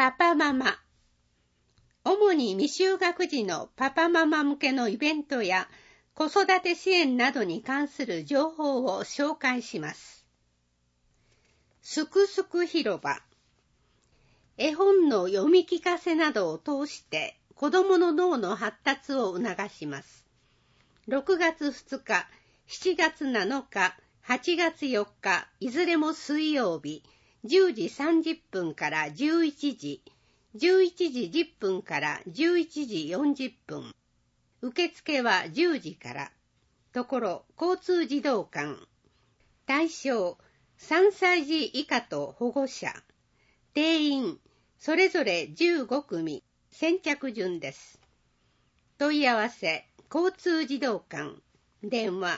パパママ。主に未就学児のパパママ向けのイベントや子育て支援などに関する情報を紹介します。すくすく広場。絵本の読み聞かせなどを通して子どもの脳の発達を促します。6月2日、7月7日、8月4日、いずれも水曜日、10時30分から11時、11時10分から11時40分。受付は10時から。ところ、交通児童館。対象、3歳児以下と保護者。定員、それぞれ15組。先着順です。問い合わせ、交通児童館。電話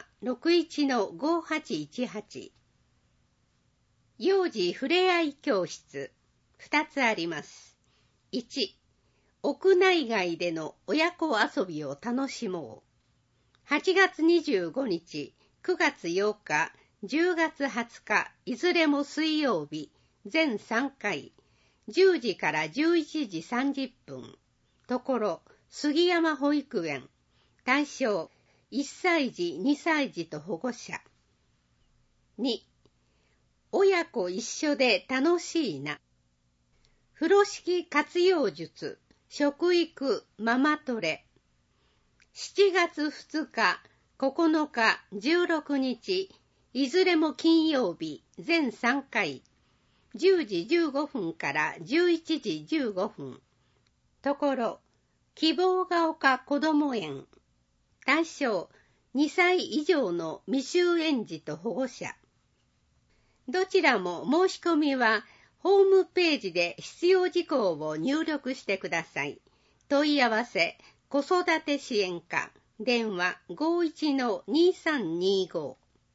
61-5818。幼児ふれあい教室。2つあります。1、屋内外での親子遊びを楽しもう。8月25日、9月8日、10月20日、いずれも水曜日、全3回、10時から11時30分。ところ、杉山保育園。対象、1歳児、2歳児と保護者。2、親子一緒で楽しいな。風呂敷活用術、食育ママトレ。7月2日、9日、16日、いずれも金曜日、全3回、10時15分から11時15分。ところ、希望が丘こども園。対象、2歳以上の未就園児と保護者。どちらも申し込みは、ホームページで必要事項を入力してください。問い合わせ、子育て支援課、電話 51-2325。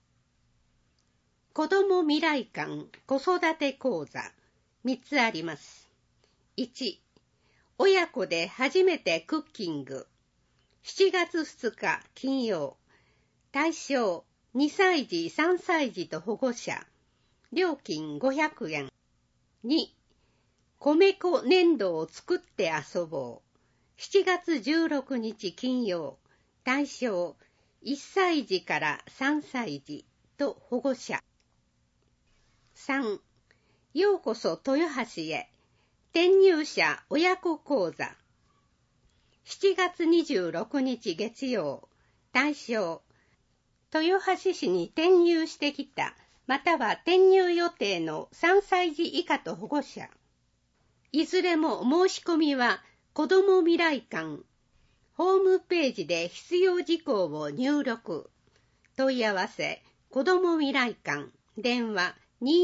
子ども未来館子育て講座、3つあります。1、親子で初めてクッキング。7月2日金曜。対象、2歳児、3歳児と保護者。料金500円。2、米粉粘土を作って遊ぼう。7月16日金曜。対象、1歳児から3歳児と保護者。3、ようこそ豊橋へ。転入者親子講座。7月26日月曜。対象、豊橋市に転入してきた、または転入予定の3歳児以下と保護者。いずれも申し込みは、子ども未来館。ホームページで必要事項を入力。問い合わせ、子ども未来館。電話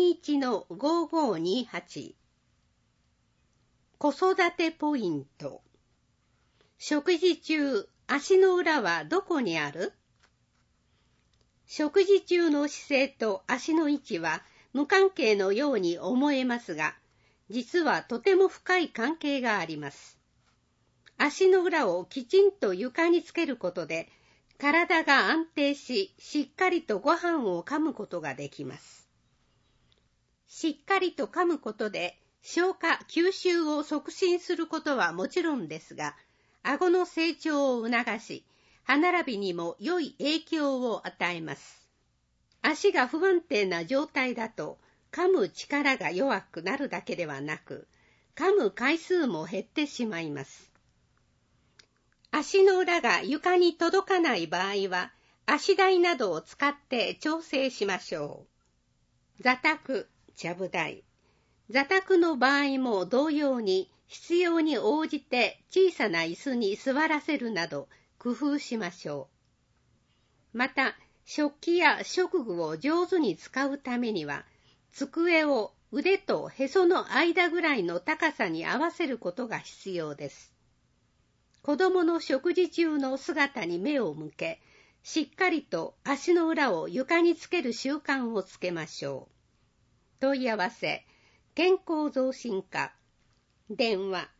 21-5528。子育てポイント。食事中、足の裏はどこにある？食事中の姿勢と足の位置は無関係のように思えますが、実はとても深い関係があります。足の裏をきちんと床につけることで、体が安定し、しっかりとご飯を噛むことができます。しっかりと噛むことで、消化・吸収を促進することはもちろんですが、顎の成長を促し、歯並びにも良い影響を与えます。足が不安定な状態だと、噛む力が弱くなるだけではなく、噛む回数も減ってしまいます。足の裏が床に届かない場合は、足台などを使って調整しましょう。座卓、ちゃぶ台。座卓の場合も同様に、必要に応じて小さな椅子に座らせるなど工夫しましょう。また、食器や食具を上手に使うためには、机を腕とへその間ぐらいの高さに合わせることが必要です。子供の食事中の姿に目を向け、しっかりと足の裏を床につける習慣をつけましょう。問い合わせ、健康増進課。電話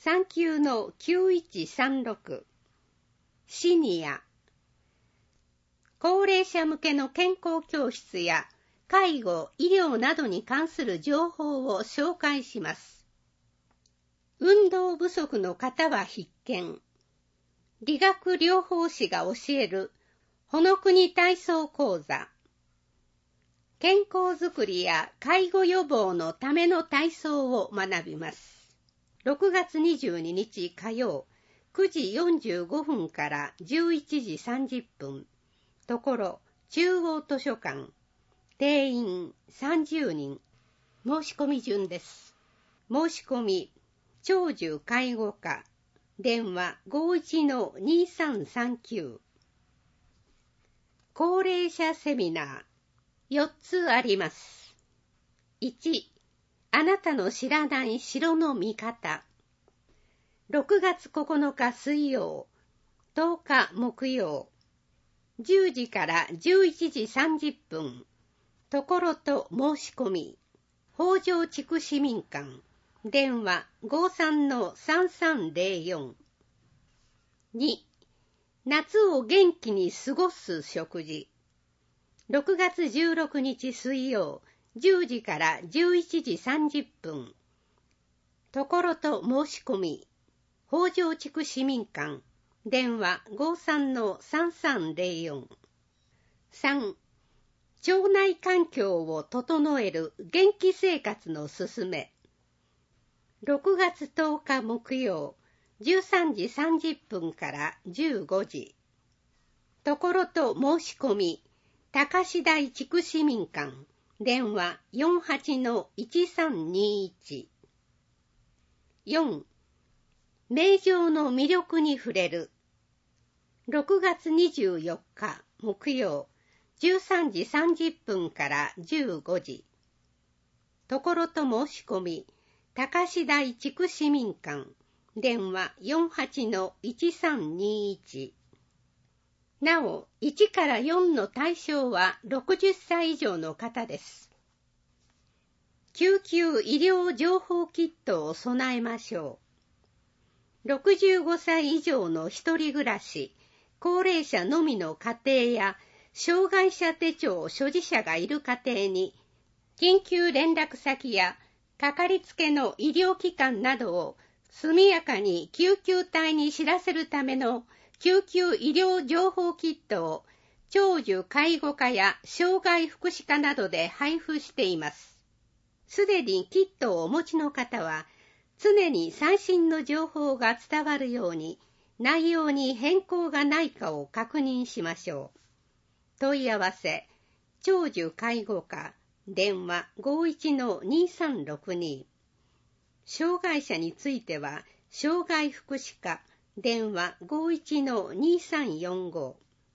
39-9136。シニア。高齢者向けの健康教室や介護・医療などに関する情報を紹介します。 運動不足の方は必見。理学療法士が教えるほのくに体操講座。健康づくりや介護予防のための体操を学びます。6月22日火曜、9時45分から11時30分。ところ、中央図書館。定員30人。申し込み順です。申し込み、長寿介護課。電話 51-2339。高齢者セミナー。4つあります。1、あなたの知らない城の見方。6月9日水曜、10日木曜、10時から11時30分。ところと申し込み。北条地区市民館。電話 53-3304。2、夏を元気に過ごす食事。6月16日水曜、10時から11時30分。ところと申し込み。北条地区市民館。電話 53-3304。3、腸内環境を整える元気生活のすすめ。6月10日木曜、13時30分から15時。ところと申し込み。高志台地区市民館。電話 48-1321。4、名城の魅力に触れる。6月24日木曜、13時30分から15時。ところと申し込み。高志台地区市民館。電話 48-1321。なお、1から4の対象は60歳以上の方です。救急医療情報キットを備えましょう。65歳以上の一人暮らし、高齢者のみの家庭や、障害者手帳所持者がいる家庭に、緊急連絡先や、かかりつけの医療機関などを速やかに救急隊に知らせるための救急医療情報キットを長寿介護課や障害福祉課などで配布しています。すでにキットをお持ちの方は常に最新の情報が伝わるように内容に変更がないかを確認しましょう。問い合わせ、長寿介護課、電話 51-2362。障害者については、障害福祉課、電話 51-2345。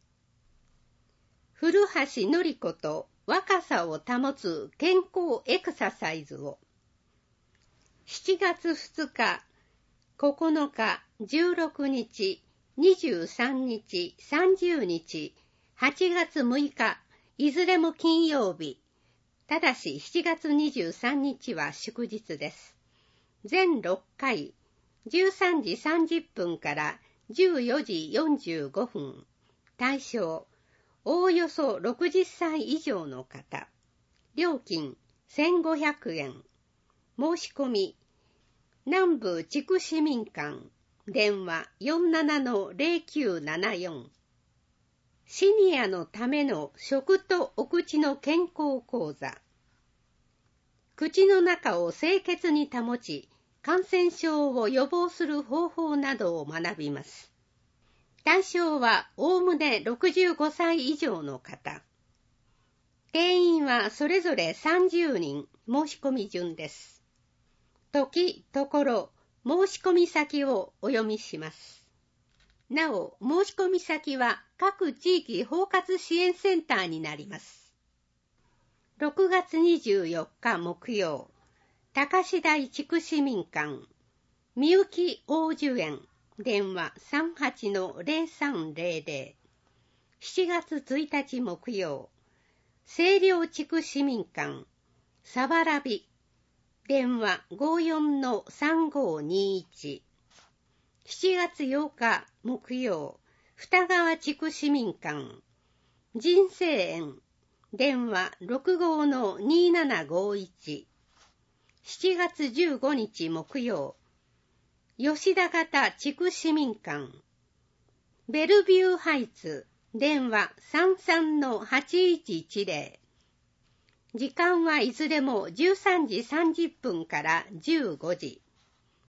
古橋典子と若さを保つ健康エクササイズを。7月2日、9日、16日、23日、30日、8月6日、いずれも金曜日。ただし7月23日は祝日です。全6回、13時30分から14時45分。対象、おおよそ60歳以上の方。料金、1500円。申し込み、南部地区市民館。電話 47-0974。シニアのための食とお口の健康講座。口の中を清潔に保ち、感染症を予防する方法などを学びます。対象はおおむね65歳以上の方。定員はそれぞれ30人、申し込み順です。時、ところ、申し込み先をお読みします。なお、申し込み先は各地域包括支援センターになります。6月24日木曜、高志台地区市民館、みゆき王寿園、電話 38-0300。7月1日木曜、清涼地区市民館、さわらび、電話 54-3521。7月8日木曜、二川地区市民館、人生園、電話 65-2751。7月15日木曜、 吉田方地区市民館。ベルビューハイツ、電話 33-8110。時間はいずれも13時30分から15時。